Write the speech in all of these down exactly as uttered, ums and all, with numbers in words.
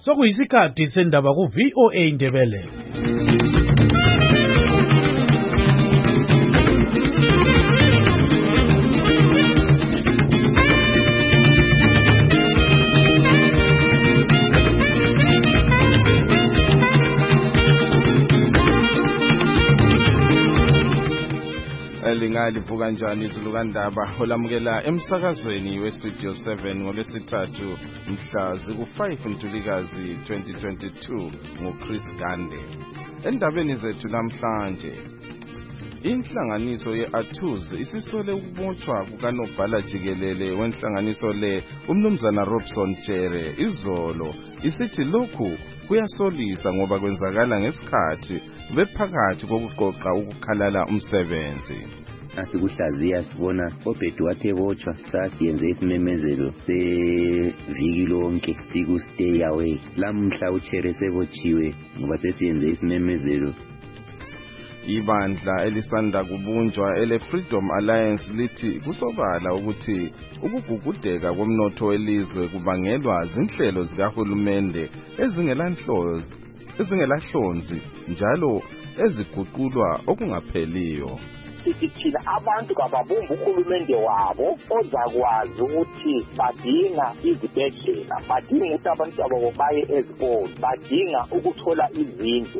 sokuyisikhathi sendaba ku V O A Ndebele. Lingalivuka njani izulukandaba olamukela emsakazweni westudio seven ngolwesithathu mhla ziku-five Ntulikazi twenty twenty-two nguChris Gande. Endabeni zethu namhlanje, inhlanganiso ye-Athuz isisole ukubotshwa kukanobhala jikelele wenhlanganiso le umnumzana Robson Chere izolo, isithi lokhu kuyasolisa ngoba kwenzakala ngesikhathi bephakathi kokuqoqa ukukhalala umsebenzi. Asikuhlaziya sibona obhedi wathe botshwa sasiyenze isimemezelo seviki lonke siku stay away. Lamhla uChere sebotshiwe ngoba sesiyenze isimemezelo. Ibandla elisanda kubunjwa ele Freedom Alliance lithi kusobala ukuthi ukugugudeka komnotho welizwe kubangelwa zinhlelo zikahulumende ezingelanhlozi ezingelahlonzi njalo eziguqulwa okungapheliyo. Sithina abantu kababumba uhulumende wabo ozakwazi ukuthi badinga izibhedlela, badinga ukuthi abantu abo baye ezikole, badinga ukuthola izindlu.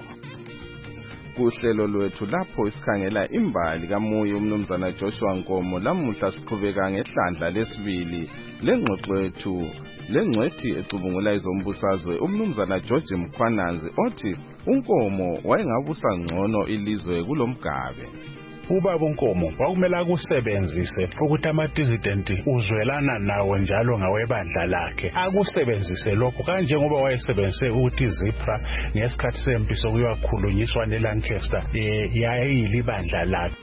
Kuhlelo lwethu lapho isikhangela imbali kaMuyi umnumzana Joshua Nkomo lamuhla siqhubeka ngehlandla lesibili lengxoxo yethu lengcwethi ecubungula izombusazwe umnumzana George Mkhwananzi othi uNkomo wayengabusa ngcono ilizwe kulomgabe. Ubaba uNkomo wakumele akusebenzise ukuthi ama-dissident uzwelana nawe njalo ngawebandla lakhe, akusebenzise lokho kanjengoba wayesebenzise ukuthi iZipra ngesikhathi sempi sokuyakhulunyiswa neLancaster yayiyili ibandla lakhe.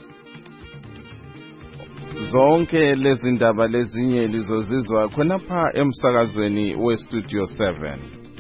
Zonke lezi ndaba lezinye lizozizwa khonapha emsakazweni westudio seven.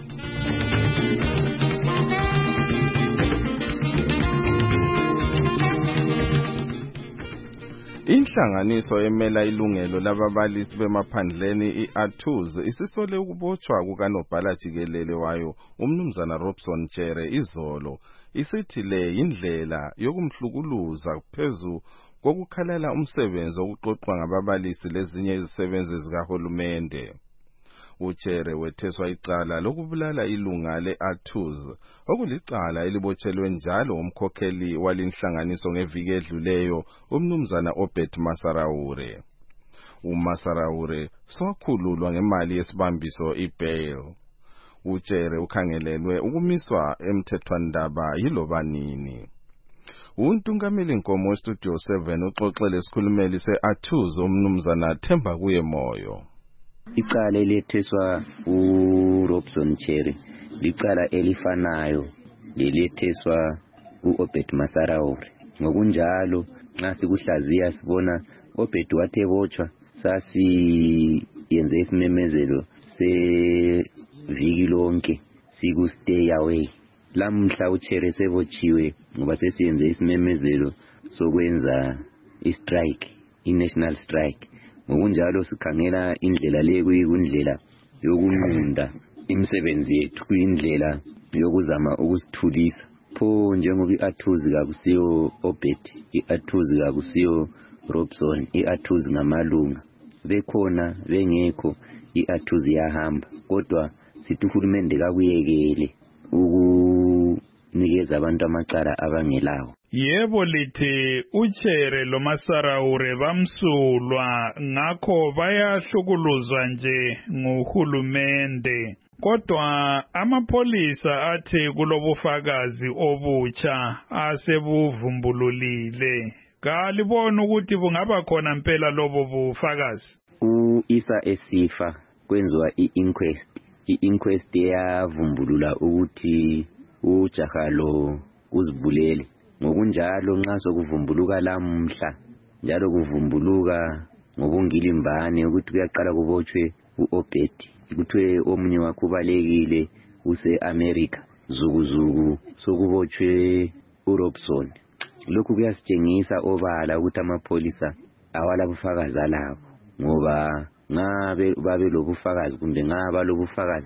Inhlanganiso emela ilungelo lababalisi bemaphandleni i-Athuz isisole ukubotshwa kukanobhala jikelele wayo umnumzana Robson Chere izolo, isithi le indlela yokumhlukuluza phezu kokukhalala umsebenzi okuqoqwa ngababalisi lezinye izisebenzi zikahulumende. uChere wetheswa icala lokubulala ilunga le-Athuz okulicala elibotshelwe njalo umkhokheli walinhlanganiso ngeviki edluleyo umnumzana Obed Masaraure. uMasaraure sokhululwa ngemali yesibambiso i-bail. uChere ukhangelelwe ukumiswa emthethwandaba yiloba nini. Untungameli Nkomo westudio seven uxoxele isikhulumeli se-Athuz umnumzana Themba kuye Moyo. Icala eletheswa uRobson Chere licala elifanayo leletheswa uObed Masaraure. Ngokunjalo nxa sikuhlaziya sibona Obed wathe botshwa sasiyenze isimemezelo seviki lonke siku stay away. Lamhla uChere sebotshiwe ngoba sesiyenze isimemezelo sokwenza i-strike, i-national strike. Ngokunjalo sikhangela indlela le kuyindlela yokunqunda imisebenzi yethu, kuyindlela yokuzama ukusithulisa. Pho njengoba i-Athuz kakusiyo Obed, i-Athuz kakusiyo Robson, i-Athuz ngamalunga. Bekhona bengekho i-Athuz yahamba, kodwa sithi uhulumende kakuyekele ukunikeza abantu amacala abangelawo. Yebo lithi uChere lo Masaraure bamsulwa ngakho bayahlukuluzwa nje nguhulumende. Kodwa amapolisa athi kulobufakazi obutsha asebuvumbululile. Kalibona ukuthi bungaba khona impela lobo bufakazi. U-Isa esifa kwenziwa i-inquest. I-inquest yavumbulula ukuthi uJahalo uzibulele. Ngokunjalo nxa sokuvumbuluka lamhla njalo kuvumbuluka ngobungilimbane ukuthi kuyaqala kubotshwe uObed, kuthiwe omunye wakhe ubalekile use-America, zukuzuku sokubotshwe uRobson. Lokhu kuyasitshengisa obala ukuthi amapolisa awala bufakazi alabo, ngoba ngabe babe lobufakazi kumbe ngaba lobufakazi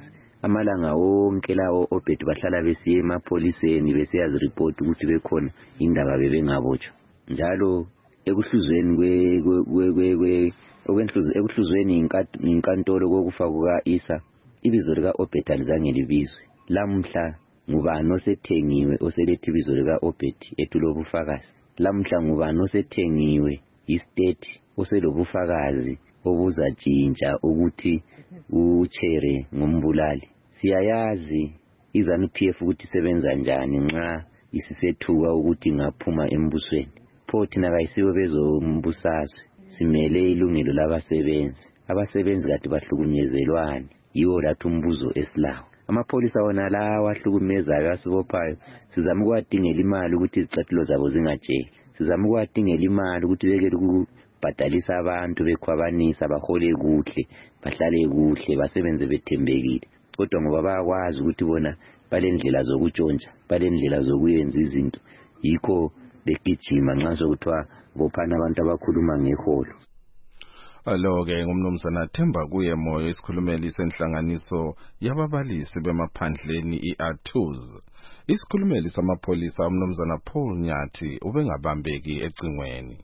amalanga wonke lawo obhedu bahlala besiye emapholiseni besiyazi report ukuthi bekhona indaba bebengabotshwa njalo ekuhluzweni kwe kwe kwe kwe ekuhluzweni inkantolo kokufa kuka Isa ibizo lika Obed alizange libizwe. Lamhla ngubani osethengiwe oselethi ibizo lika Obed etulobufakazi? Lamhla ngubani osethengiwe istate oselobufakazi obuzatshintsha ukuthi uChere ngumbulali? Siyayazi iZANU-P F ukuthi sebenza njani nxa isisethuka ukuthi ngaphuma embusweni. Pho thina kayisiwe bezombusazwe, simele ilungelo labasebenzi. Abasebenzi kade bahlukunyezelwane, yiwo lathi umbuzo esilawo. Amapholisa wona lawa ahlukumezayo asibophayo sizama ukuwadingela imali ukuthi izicathulo zabo zingajeki. Sizama ukuwadingela imali ukuthi bekele ukubhadalisa abantu bekhwabanisa bahole kuhle, bahlale kuhle, basebenze bethembekile. Kodwa ngoba bayakwazi ukuthi bona balendlela zokutshontsha, balendlela zokuyenza izinto, yikho begijima nxa sokuthiwa bophana abantu abakhuluma ngeholo. Alo-ke ngumnumzana Themba kuye moyo isikhulumeli senhlanganiso yababalisi bemaphandleni i-A T U Z. Isikhulumeli samapholisa umnumzana Paul Nyathi ubengabambeki ecingweni.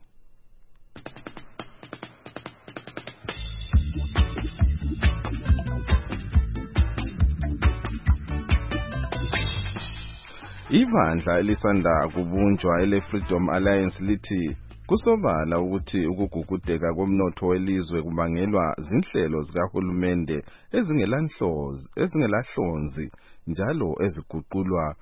Ibandla elisanda kubunjwa ele Freedom Alliance lithi kusobala ukuthi ukugugudeka komnotho welizwe kubangelwa zinhlelo zikahulumende ezingelanhlozi ezingelahlonzi njalo eziguqulwa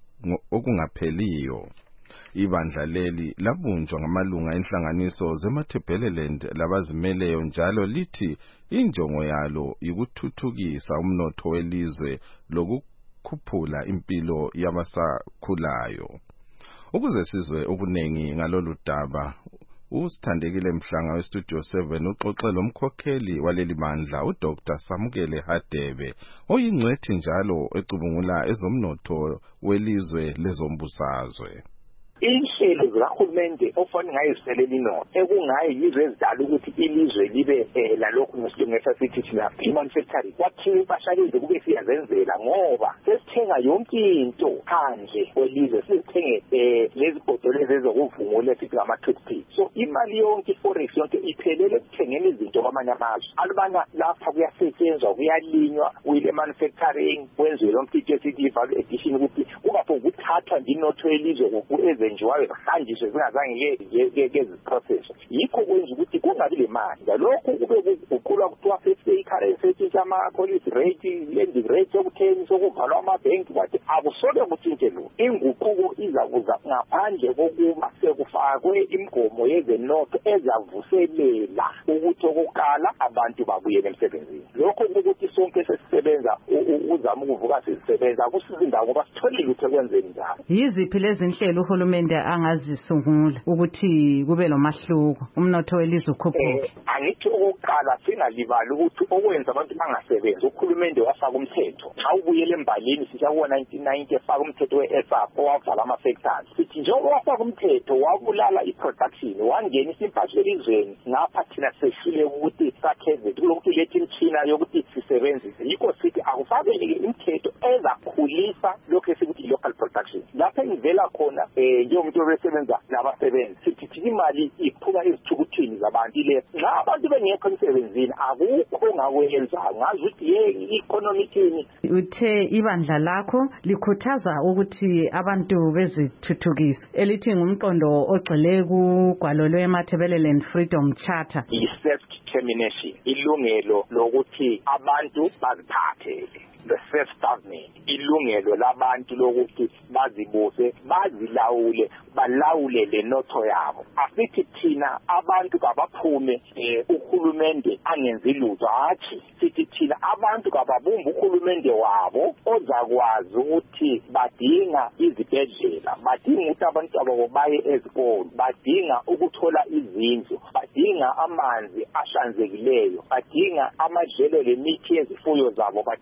okungapheliyo. Ibandla leli labunjwa ngamalunga enhlanganiso zeMatabeleland labazimeleyo njalo lithi injongo yalo yikuthuthukisa umnotho welizwe lokukhuphula impilo yabasakhulayo. Ukuze sizwe okunengi ngalolu daba, uSithandekile Mhlanga weStudio seven uxoxe lomkhokheli waleli bandla uDoctor Samukele Hadebe oyingcwethi njalo ecubungula ezomnotho welizwe lezombusazwe. Inhlelo zikahulumende ofanele ngayiselela inotho ekungayi yizo ezidala ukuthi ilizwe libe lalokhu ngesilungisa sithi thina manufacturing kwathiwa impahla lezi kube siyazenzela ngoba sesithenga yonke into phandle kwelizwe sisithenge lezi bhotolo ezokuvungula sithi ngama-toothpick. So imali yonke forex yonke iphelele ekuthengeni izinto kwamanye amazwe. Alubana lapha kuyasetshenzwa kuyalinywa kuyile manufacturing kwenziwe yonke into esithi i-value addition ukuthi kungaphonge ukuthathwa nje inotho yelizwe ngoku njengoba kuhanjiswe zingazange ke-process. Yikho kwenza ukuthi kungabi le mali. Lokhu kube kuqulwa kuthiwa fifty currency ethinta ama-policy rate, lending rate yokutheni sokuvalwa amabhenki kwathi akusoke kutshintshe lo. Inguquko izakuza ngaphandle kokuba sekufakwe imigomo yezenotho ezavuselela ukuthi okokuqala abantu babuyele emsebenzini. Lokho ukuthi sonke sesisebenza uzama ukuvuka sisebenza akusiza indawo ngoba sitholile ukuthi ekwenzeni njalo. Yiziphi lezi nhlelo uhulumende angazisungula ukuthi kube lomahluko umnotho welizwe ukhuphuke? Angithi okokuqala singalibali ukuthi okwenza abantu bangasebenzi uhulumende wafaka umthetho. Xa ubuyele embalini sishawo nineteen ninety efaka umthetho we-S A P owavala ama-factories. Sithi njengoba wafaka umthetho wabulala i-production wangenisa impahla elizweni ngapha thina sehlule ukuthi sakheze kulokuthi lethe imithina yokuthi sisebenzise. Yikho sithi akufakele imithetho ezakhulisa lokho esikuthi local production. Lapha engivela khona njengomuntu obesebenza nabasebenzi sithi imali iphuma ezithukuthini zabantu ile nxa abantu bengekho emsebenzini akukho ongakwenza ngazi ukuthi ye i-economic ini. Uthe ibandla lakho likhuthaza ukuthi abantu bezithuthukise elithi ngumqondo ogxile kugwalo lweMatabeleland Freedom Charter. I-self determination ilungelo lokuthi abantu baziphathe. The self-government, ilungelo labantu lokuthi bazibuse, bazilawule, balawule le notho yabo. Asithi thina abantu kabaphume uhulumende angenzi lutho hathi sithi thina abantu kababumba uhulumende wabo ozakwazi ukuthi badinga izibhedlela, badinga ukuthi abantu abo baye ezikolo, badinga ukuthola izindlu, badinga amanzi ahlanzekileyo, badinga amadlelo lemithi yezifuyo zabo, badinga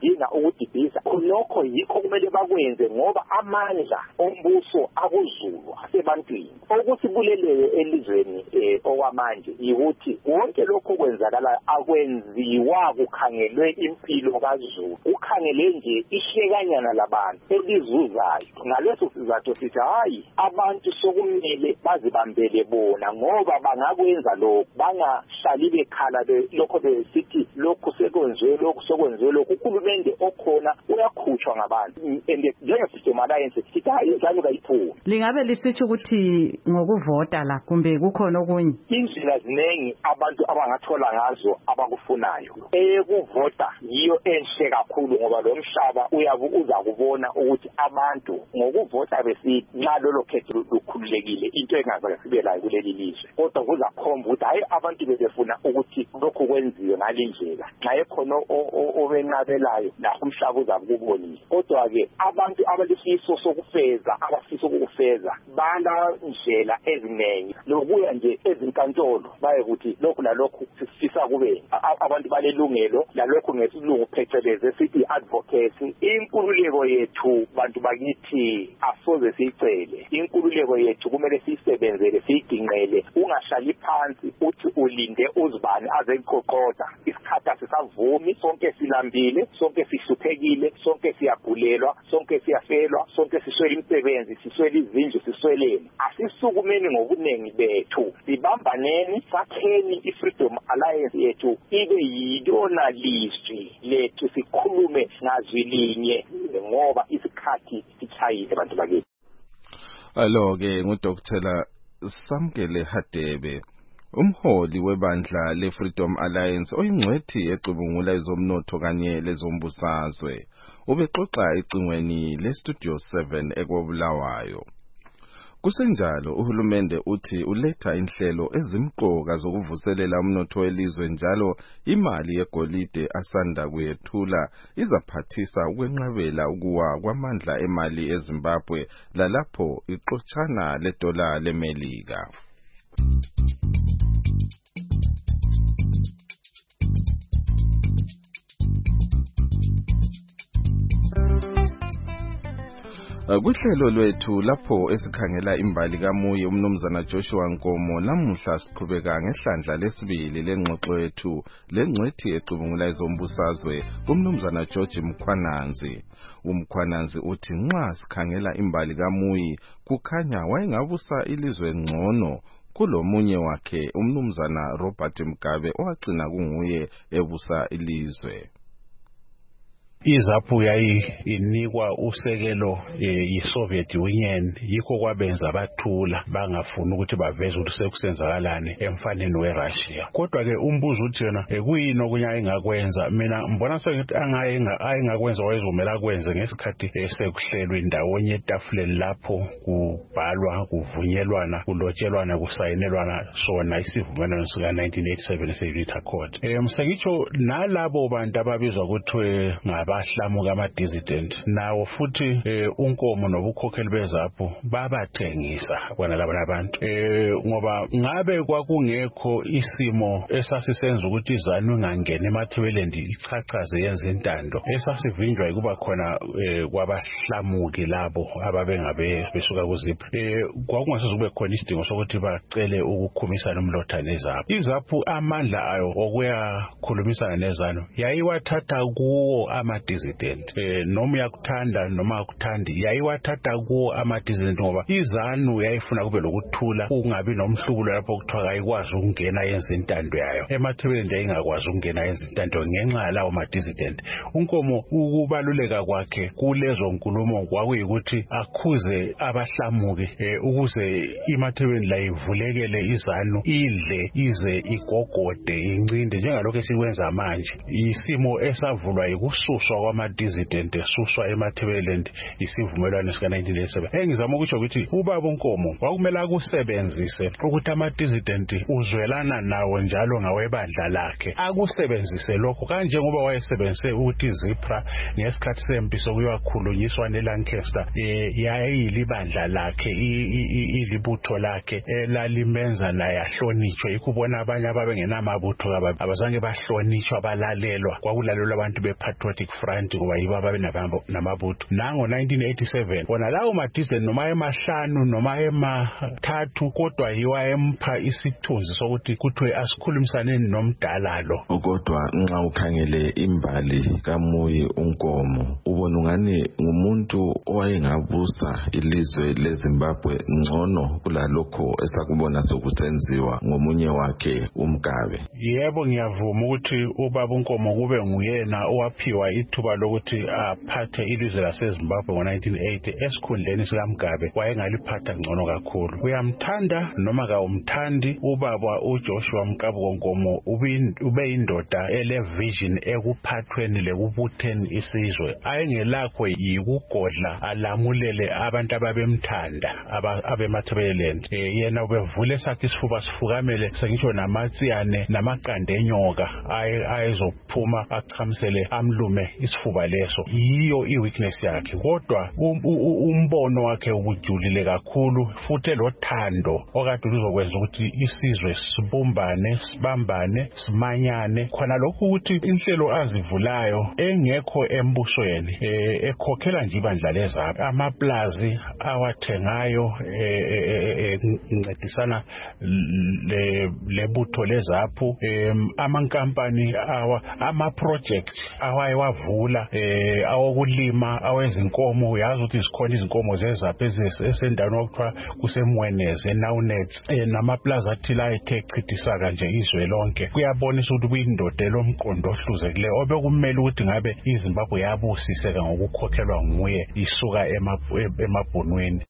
ukudibhisa lokho yikho kumele bakwenze ngoba amandla ombuso akuzulu asebantwini ukuthi kulelewe elizweni eh, okwamanje ukuthi konke lokho kwenzakala akwenziwa kukhangelwe impilo kaZulu ukhangele nje ihlekanyana labantu elizuzayo ngaleso sizathu sithi hayi abantu sokumele bazibambele bona ngoba bangakwenza lokho bangahlali bekhala lokho besithi lokho sekwenziwe lokho sekwenziwe lokho ukhulumende okhona uyakhutshwa ngabantu and njenge-Freedom Alliance sithi hayi ingane kayiphumi. Lingabe lisitsho ukuthi ngokuvota la kumbe kukhona okunye indlela ziningi abantu abangathola ngazo abakufunayo eyekuvota yiyo enhle kakhulu ngoba lo mhlaba uyabu uza kubona ukuthi abantu ngokuvota besithi nxa lolo khetho lukhululekile into engaze sibelayo kuleli lizwe kodwa kuzakhomba ukuthi hayi abantu bebefuna ukuthi lokho kwenziwe ngalindlela nxa ekhona obenabelayo la umhlaba uzakubonile kodwa-ke abantu abalifiso sokufeza abafisa ukufeza bala ndlela eziningi lokuya nje ezinkantolo baye ukuthi lokhu nalokhu sifisa kube abantu balelungelo lalokhu ngesilungu pheceleze sithi advocacy inkululeko yethu bantu bakithi asoze siyicele inkululeko yethu kumele siyisebenzele siyidinqele ungahlali phansi uthi ulinde uzibani aze iqoqoda isikhathi asisavumi sonke silambile sonke sihluphekile sonke siyagulelwa sonke siyafelwa sonke siswele imisebenzi siswele izindlu sisweleni asisukumeni ngobuningi bethu sibambaneni sakheni i-Freedom Alliance yethu ibe yiyona lizwi lethu sikhulume ngazwi linye ngoba isikhathi sichayile abantu bakithi. Alo-ke nguDokotela Samkele Hadebe umholi webandla le-Freedom Alliance oyingcwethi ecubungula ezomnotho kanye lezombusazwe ubexoxa ecingweni le-Studio seven ekobulawayo. Kusenjalo uhulumende uthi uletha inhlelo ezimqoka zokuvuselela umnotho welizwe njalo imali yegolide asanda kuyethula izaphathisa ukwenqabela ukuwa kwamandla emali eZimbabwe lalapho ixotshana ledola leMelika. Kuhlelo lwethu lapho esikhangela imbali kaMuyi umnumzana Joshua Nkomo namuhla siqhubeka ngehlandla lesibili lengxoxo yethu lengcwethi ecubungula ezombusazwe umnumzana George Mkhwananzi. UMkhwananzi uthi nxa sikhangela imbali kaMuyi kukhanya wayengabusa ilizwe ngcono kulomunye wakhe umnumzana Robert Mugabe owagcina kunguye ebusa ilizwe. iZAPU yayinikwa usekelo yiSoviet Union yikho kwabenza bathula bangafuni ukuthi baveze ukuthi sekusenzakalani emfaneni weRussia. Kodwa ke umbuzo uthi yena kuyini okunye ayengakwenza mina mbona sengithi angayenga ayengakwenza wayezomela kwenze ngesikhathi sekuhlelwe ndawonye etafuleni lapho kubhalwa kuvunyelwana kulotshelwana kusayinelwana sona isivumelwano sika nineteen eighty-seven se-Unity Accord. Eh msengitsho nalabo bantu ababizwa ukuthi abahlamuka ama-dissident nawo futhi eh, unkomo nobukhokheli beZAPU babathengisa bona laba abantu eh, ngoba ngabe kwakungekho isimo esasisenza ukuthi izanu ingangena eMathebeleland ichachaze yenze intando esasivinjwa ukuba khona eh, kwabahlamuki labo ababengabe besuka kuZIPRA eh, kwakungasoze kube khona isidingo sokuthi bacele ukukhumisana umlotha neZAPU. iZAPU amandla ayo okuyakhulumisana nezanu yayiwathatha kuwo ama dissident eh noma uyakuthanda noma akuthandi yayiwathatha kuwo ama dissident ngoba izanu yayifuna kube lokuthula kungabi nomhlubulo lapho kuthiwa ayikwazi ukungena yenza intando yayo eMathebeleland yayingakwazi ukungena yenza intando ngenxa yalawo ma dissident. Unkomo ukubaluleka kwakhe kulezo nkulumo kwakuyikuthi akhuze abahlamuki eh, ukuze iMathebeleland la ivulekele izanu idle ize igogode incinde njengalokho esikwenza manje isimo esavulwa yikususwa kwama-dissident esuswa eMathebeleland isivumelwano sika nineteen eighty-seven. Engizama ukuthi ukuthi ubaba uNkomo wakumele akusebenzise ukuthi ama-dissident uzwelana nawo njalo ngawebandla lakhe akusebenzise lokho kanje ngoba wayesebenzise ukuthi iZIPRA ngesikhathi sempi sokuyakhulunyiswa neLancaster eh, yayilibandla lakhe ilibutho lakhe elalimenza naye ahlonitshwe ikubona abanye ababengenamabutho abazange bahlonitshwa balalelwa kwakulalelwa abantu be-patriotic front ngoba yibo ababe namabutho. Nango nineteen eighty-seven wona lawo madizeni noma emahlanu noma emathathu kodwa yiwa empha isithunzi sokuthi kuthiwe asikhulumisaneni nomdala lo. Kodwa nxa ukhangele imbali kaMuyi uNkomo ubona ungani ngumuntu owayengabusa ilizwe leZimbabwe ngcono kulalokho esakubona sokusenziwa ngomunye wakhe uMgabe. Yebo ngiyavuma ukuthi ubaba uNkomo kube nguyena owaphiwa ithuba lokuthi aphathe ilizwe laseZimbabwe ngo nineteen eighty esikhundleni sikaMgabe. Wayengaliphatha ngcono kakhulu. Uyamthanda noma kawumthandi ubaba uJoshua Mqabuko Nkomo ube indoda ele vision ekuphathweni lekubutheni isizwe. Ayengelakho yikugodla alamulele abantu ababemthanda abemathebeleni. Yena ubevule sakhe isifuba sifukamele sengisho namatsiyane namaqanda enyoka ayezophuma achamisele amlume isifuba leso. Yiyo iweakness yakhe kodwa umbono wakhe ubujulile kakhulu futhi lothando okade luzokwenza ukuthi isizwe sibumbane sibambane simanyane khona lokho ukuthi inhlelo azivulayo engekho embusweni ekhokhela nje ibandla lezapho amaplazi awathengayo incedisana lebutho lezapho amankampani awa ama project awayewavula awokulima awezinkomo yazi ukuthi sikhona izinkomo zezapho esendaweni okuthiwa kusemweneze Naunets namaplaza athile ayethe chithisaka nje izwe lonke. Kuyabonisa ukuthi kuyindoda lomqondo ohluzekile obekumele ukuthi ngabe iZimbabwe yabusiseka ngokukhokhelwa nguye isuka emabhonweni.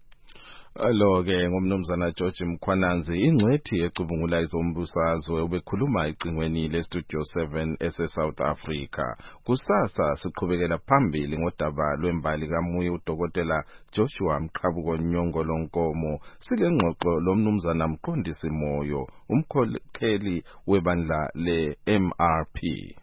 Alo ke ngumnumzana George Mkhwananzi ingcwethi ecubungula izombusazwe ubekhuluma icingweni le Studio seven ese South Africa. Kusasa siqhubekela phambili ngodaba lwembali kaMuyi uDokotela Joshua Mqabuko Nyongolo Nkomo silengxoxo lomnumzana Mqondisi Moyo umkhokheli webandla le M R P.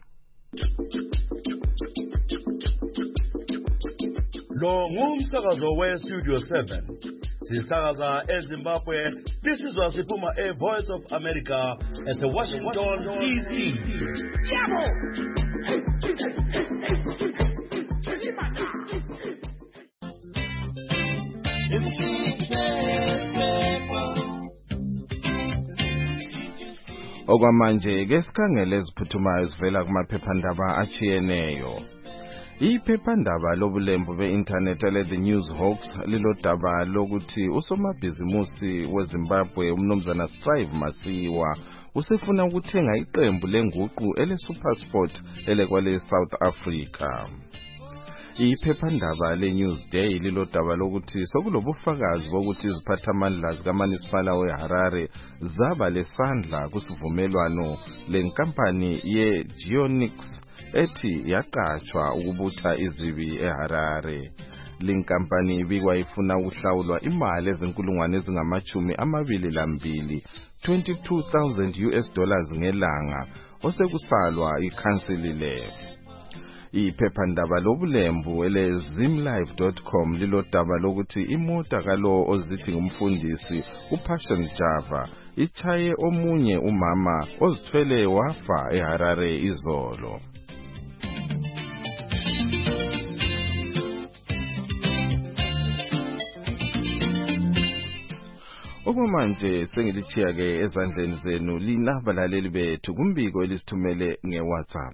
Lo ngumsakazo we Studio seven. Sisakaza eZimbabwe. This is Wasipuma, a Voice of America at the Washington D C. Okwamanje ke sikhangele eziphuthumayo sivela kumaphephandaba achiyeneyo. Iphephandaba lobulembu be-internet ele The News Hawks lilodaba lokuthi usomabhizimusi weZimbabwe umnumzana Strive Masiyiwa usefuna ukuthenga iqembu lenguqu ele SuperSport ele kwale South Africa. Iphephandaba leNewsday lilodaba lokuthi sokulobufakazi bokuthi iziphathamandla zikaManisipala weHarare zaba lesandla kusivumelwano lenkampani yeGeonix ethi yaqatshwa ukubutha izibi eHarare. Linkampani ibikwa ifuna ukuhlawulwa imali ezinkulungwane ezingamachumi amabili lambili twenty-two thousand U S dollars ngelanga osekusalwa ikhansili le. Iphephandaba lobulembu ele zimlive dot com lilodaba lokuthi imota kalo ozithi ngumfundisi uPassion Java ichaye omunye umama ozithwele wafa eHarare izolo. Okwamanje sengilithiya ke ezandleni zenu linabalaleli bethu kumbiko elisithumele ngeWhatsApp.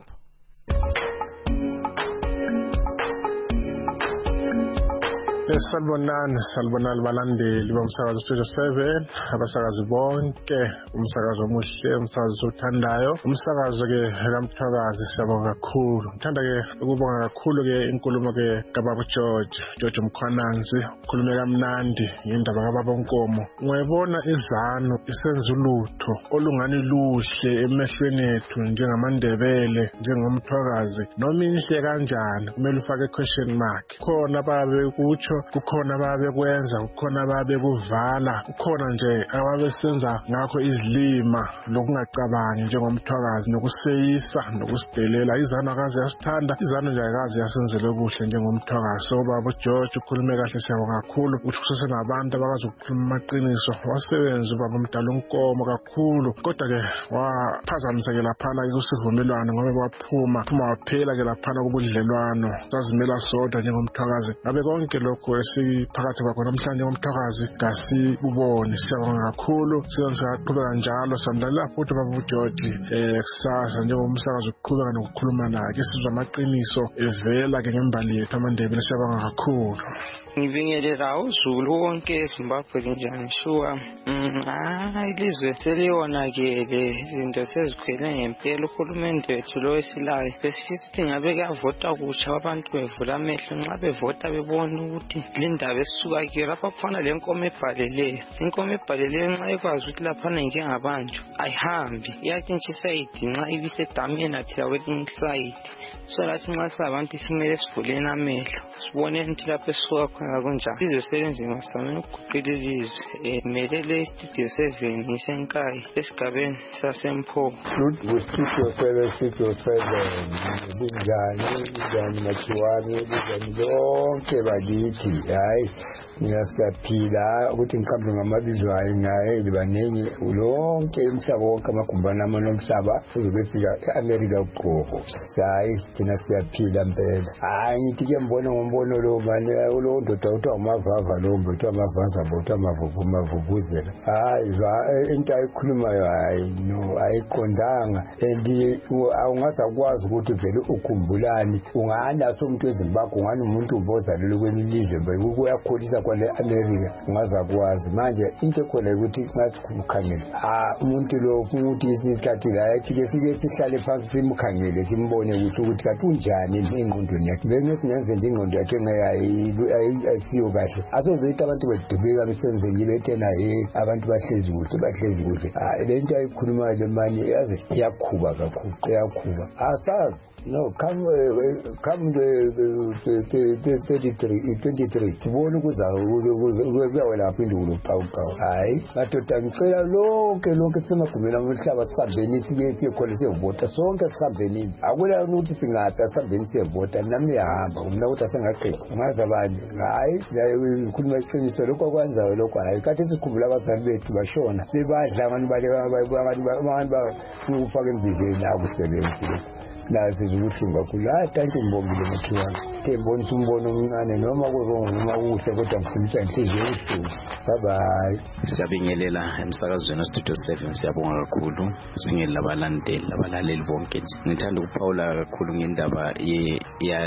Salibonani, salibonani balandeli bomsakazo Studio seven, abasakazi bonke, umsakazo omuhle, umsakazo othandayo, umsakazo ke kaMthwakazi siyabonga kakhulu. Ngithanda ke ukubonga kakhulu ke inkulumo ke kaBaba George, George Mkhwananzi, ukhulume kamnandi ngendaba kaBaba uNkomo. Ngiyibona izano isenza ulutho olungani luhle emehlweni ethu njengamandebele, njengomthwakazi. Noma inhle kanjani kumele ufake question mark. Khona babe kutsho lutho kukhona ababekwenza kukhona ababekuvala kukhona nje ababesenza ngakho izilima lokungacabangi njengomthwakazi nokuseyisa nokusidelela izanu akazi yasithanda izanu nje akazi yasenzele kuhle njengomthwakazi so baba George ukhulume kahle siyabonga kakhulu ukuthi kusesenabantu abakazi ukukhuluma amaqiniso wasebenza ubaba Mdala uNkomo kakhulu kodwa ke waphazamiseke laphana kusivumelwano ngoba waphuma phuma waphela ke laphana kubudlelwano sazimela sodwa njengomthwakazi ngabe konke lokho esiphakathi kwakho namhlanje ngomthwakazi kasibubone siyabonga kakhulu siyaqhubeka njalo samlalela futhi baba George eh kusasa njengomsakazi ukuqhubeka nokukhuluma naye sizwa amaqiniso evela ke ngembali yethu amandebele siyabonga kakhulu. Ngibingelela uZulu wonke eZimbabwe linjani shuwa hayi ilizwe seliyonakele izinto sezikhwele ngempela uhulumende wethu lo wesilayo besifisa ukuthi ngabe kuyavota kutsha abantu bevula amehlo nxa bevota bebona ukuthi lindaba esisuka kiyo lapha khona le nkomo ebhaleleyo inkomo ebhaleleyo nxa ikwazi ukuthi laphana njengabantu ayihambi iyatshintsha isayidi nxa ibisedameni athela kwelinye isayidi so lathi nxa sabantu simele sivuleni amehlo siboneni ukuthi lapho esisuka khona kunjani izosebenza masamene ukuguqula ilizwe emelele istudio seven ngisenkayi esigabeni sasemPho studio seven studio seven linjani linjani machiwane linjani lonke bakithi hayi ngiyasiyaphila ukuthi ngikambe ngamabizo hayi ngaye libanengi lonke umhlaba wonke amagumbana amanomhlaba uzobefika eAmerica uqobo hayi thina siyaphila mpela hayi ngithi ke mbona ngombono lo manje lo ndoda uthi amavava lo mbothi amavaza bothi amavuvu mavuvuzela hayi into ayikhulumayo hayi no ayiqondanga endi awungazakwazi ukuthi vele ukhumbulani unganaso umuntu eZimbabwe ungani umuntu ubozalele kwelilizwe bayukuyakholisa kwale America ungazakwazi manje into khona ukuthi ngasikhangela ah umuntu lo ukuthi isikhathi la yake sike sihlale phansi simkhangele simbone ukuthi ukuthi kanti unjani engqondweni yakhe bengesinyenze nje ingqondo yakhe ngayi ayisiyo kahle asozoyita abantu bedubeka misenze ngibethena he abantu bahlezi kuhle bahlezi kuhle ah lento ayikhuluma le mani yazi yakhuba kakhulu yakhuba asazi no come come twenty-three sibona kuza kuzawela phindulu pawu pawu hayi madoda ngicela lonke lonke semagumela omhlaba sihambeni sike sikhole sevota sonke sihambeni akula ukuthi singatha sihambeni sevota nami yahamba umna ukuthi asengaqedwa ungaza abanye hayi ukhuluma iqiniso lokho kwanzayo lokho hayi kathi sikhumbula abazali bethu bashona bebadla abantu bale abantu bakufaka emzizeni akusebenzi nazi ukuhlunga kula tanke ngibombile mthiwana kebona umbono omncane noma kurongo noma kuhle kodwa ngifundisa inhliziyo ebuhlungu bye bye. Siyabingelela emsakazweni Studio seven siyabonga kakhulu sibingelela abalandeli abalaleli bonke nje ngithanda ukuphawula kakhulu ngendaba ye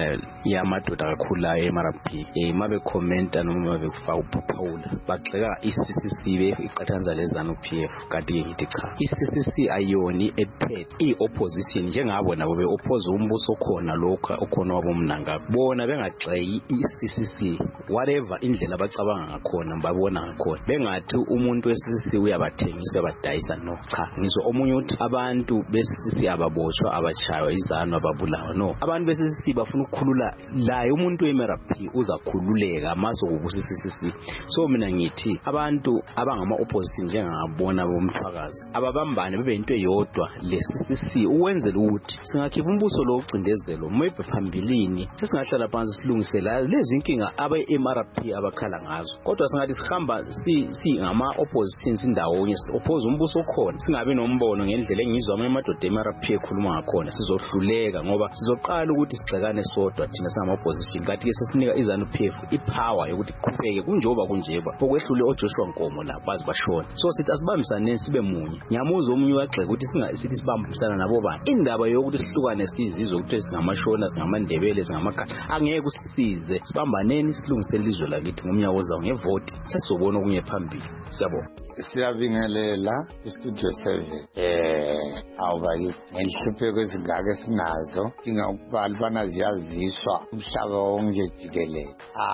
yamadoda kakhulu la eMarapi eh mabe commenta noma bekufaka ukuphawula bagxeka iC C C beqathanza lezanu P F kanti ngithi cha iC C C ayoni ephet iopposition njengabo nabo oppose umbuso khona lokho okhona wabomnanga bona bengagxeki iC C C whatever indlela abacabanga ngakhona babona ngakhona bengathi umuntu weC C C uyabathengisa abadayisa no cha ngizo omunye uthi abantu beC C C ababotshwa abachaywa izanu ababulawa no abantu beC C C bafuna ukukhulula la umuntu weMarapi uzakhululeka maso kubusi C C C so mina ngithi abantu abangama opposition njengabona bomthwakazi ababambane bebe into eyodwa le C C C uwenzela ukuthi singakhipha umbuso lo ucindezelo maybe phambilini sesingahlala phansi silungisela lezi inkinga abe eMarapi abakhala ngazo kodwa singathi sihamba si si ngama oppositions indawonye oppose umbuso khona singabe nombono ngendlela engizwa amadoda eMarapi ekhuluma ngakhona sizohluleka ngoba sizoqala ukuthi sigxekane sodwa thina sama opposition kanti ke sesinika izanu P F ipower yokuthi qhubeke kunjoba kunjeba okwehlule oJoshua Nkomo la bazi bashona so sithi asibambisane sibe munye ngiyamuza omunye wagxeka ukuthi singasithi sibambisana nabo bani indaba yokuthi sihlukane sizizwe ukuthi singamashona singamandebele singamakhala angeke usisize sibambaneni silungisele izwe lakithi ngomnyaka ozayo ngevote sesizobona okunye phambili siyabona. Siyabingelela iStudio seven eh awubayi ngihluphe ezingaka sinazo ingakubali bana ziyaziswa umhlaba wonke jikelele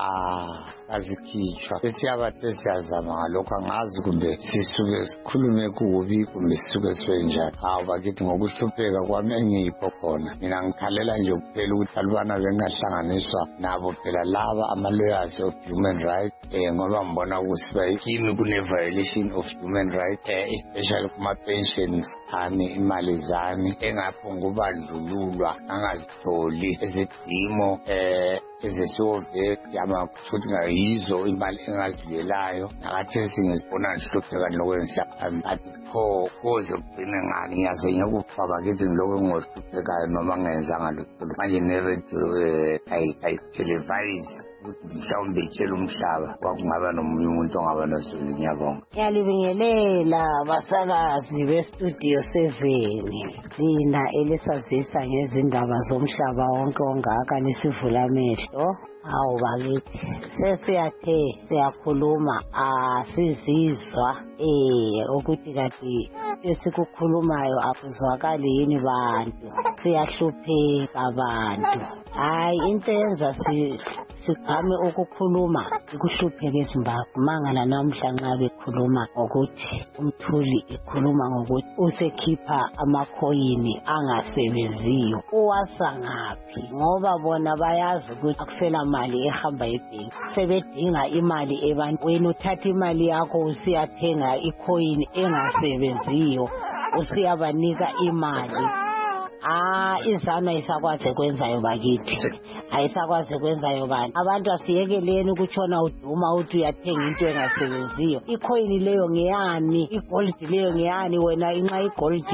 ah azikhitshwa sesiyabathe siyazama ngalokho angazi kumbe sisuke sikhulume kubi kumbe sisuke siwenjani awubakithi ngokuhlupheka kwami engiyipho khona. Mina ngikhalela nje kuphela ukuthi alubana bengahlanganiswa nabo phela laba ama-lawyers of human rights eh ngoba ngibona ukuthi kimi kune-violation of human rights eh especially kuma-pensions ani imali zami engaphonga ukubandlululwa angazitholi ezidimo eh ezesove yama futhi ngayizo imali engazivelayo nakathesi ngizibona ngihlupheka lokwenza athi pho koze kugcine ngani ngiyaze ngiyokufaba kithi ngiloko ngohluphekayo noma ngenzanga lutho manje neredio ayi ayi televise ukuthi mhlawumbe itshela umhlaba kwakungaba nomunye umuntu ongaba nosulu. Ngiyabonga. Ngiyalibingelela basakazi bestudio seven lina elisazisa ngezindaba zomhlaba wonke ongaka nisivula amehlo. Hawu bakithi sesiyathe siyakhuluma asizizwa eh ukuthi kati esikukhulumayo akuzwakali yini bantu siyahlupheka abantu. Hayi into yenza si sigame ukukhuluma ukuhlupheka eZimbabwe mangala namhla nxa bekhuluma ngokuthi umthuli ekhuluma ngokuthi usekhipha amakhoyini angasebenziyo uwasa ngaphi ngoba bona bayazi ukuthi akusela mali ehamba ebhenki sebedinga imali ebantwini uthatha imali yakho usiyathenga ikhoyini engasebenziyo usiyabanika imali. Ah izana isakwazi kwenzayo bakithi ayisakwazi kwenzayo bani abantu asiyekeleni ukutshona uduma uthi uyathenga into engasebenziyo. Icoin leyo ngeyani igold leyo ngeyani wena inxa igold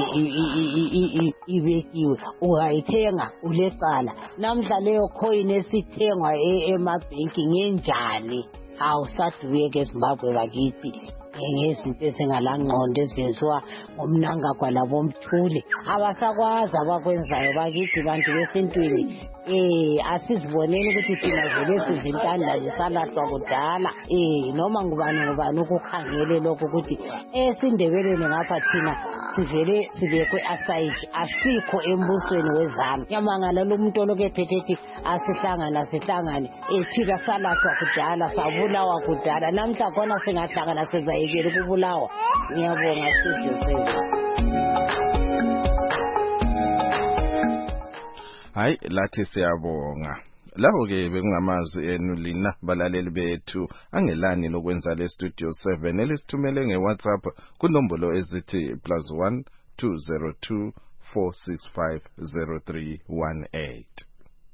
ibekiwe ungayithenga ulecala namhla leyo coin esithengwa emabhenki ngenjani awusadubeke eZimbabwe bakithi ngezinto ezingalangqondo ezenziwa ngomnangagwa labomthuli abasakwazi abakwenzayo bakithi bantu besintwini eh asiziboneni ukuthi thina vele sizintanda zisalahlwa kudala eh noma ngubani ngubani ukukhangele lokho ukuthi esindebeleni ngapha thina sivele sibekwe aside asikho embusweni wezana. Yamangala lo muntu olokephethethi asihlangana sihlangane ethika salahlwa kudala sabulawa kudala namhla khona singahlangana sizayekela ukubulawa. Ngiyabonga studio seven. Hayi lathi siyabonga. Lapho ke bekungamazwi enu lina balaleli bethu angelani lokwenza le studio seven elisithumele ngeWhatsApp kunombolo ezithi plus one two zero two four six five zero three one eight.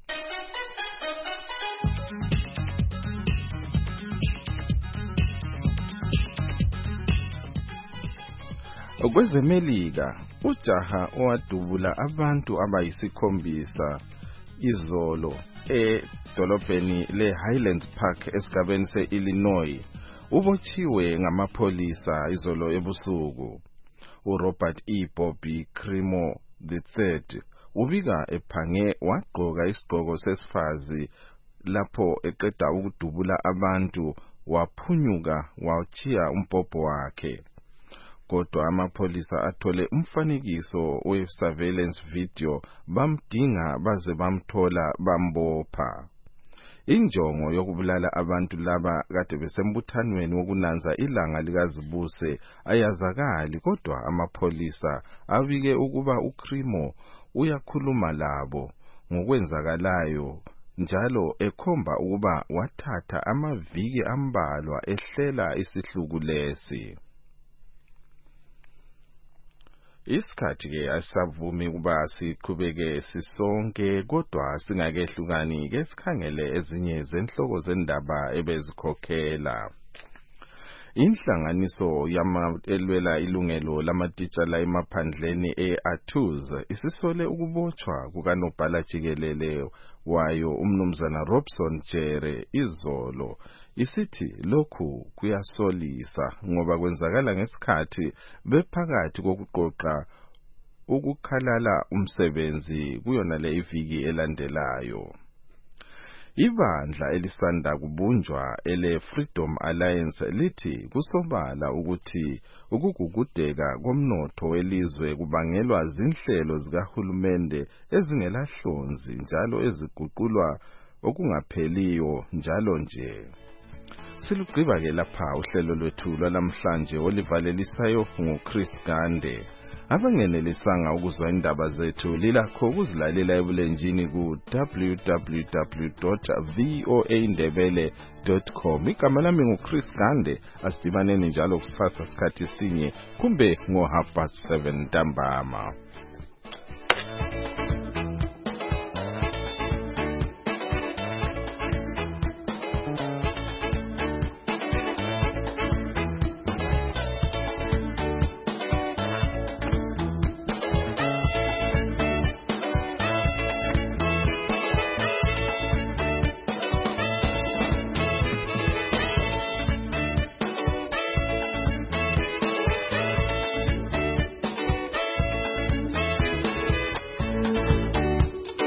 Okwezemelika ujaha owadubula abantu abayisikhombisa izolo edolobheni le-Highlands Park esigabeni se-Illinois ubotshiwe ngamapolisa izolo ebusuku. uRobert E. Bobby Crimo the third ubika ephange wagqoka isigqoko sesifazi lapho eqeda ukudubula abantu waphunyuka wachiya umpopho wakhe. Kodwa amapolisa athole umfanekiso we-surveillance video bamdinga baze bamthola bambopha. Injongo yokubulala abantu laba kade besembuthanweni wokunanza ilanga likazibuse ayazakali kodwa amapolisa abike ukuba uCrimo uyakhuluma labo ngokwenzakalayo njalo ekhomba ukuba wathatha amaviki ambalwa ehlela isihluku lesi. Isikhathi ke asavumi kuba siqhubeke sisonke kodwa singakehlukani ke sikhangele ezinye zenhloko zendaba ebezikhokhela. Inhlanganiso yamalwela ilungelo lamatitshala emaphandleni e-Atuz isisole ukubotshwa kukanobhala jikelele wayo umnumzana Robson Jere izolo. Isithi lokhu kuyasolisa ngoba kwenzakala ngesikhathi bephakathi kokuqoqa ukukhalala umsebenzi kuyona le iviki elandelayo. Ibandla elisanda kubunjwa ele Freedom Alliance lithi kusobala ukuthi ukugugudeka komnotho welizwe kubangelwa zinhlelo zikahulumende ezingelahlonzi njalo eziguqulwa okungapheliyo njalo nje. Silugqiba ke lapha uhlelo lwethu lwalamhlanje olivalelisayo nguChris Gande. abangenelisanga ukuzwa indaba zethu lilakho ukuzilalela ebulenjini ku w w w dot v o a ndebele dot com. Igama lami nguChris Gande. Asidibaneni njalo kusasa sikhathi sinye kumbe ngo half past seven ntambama.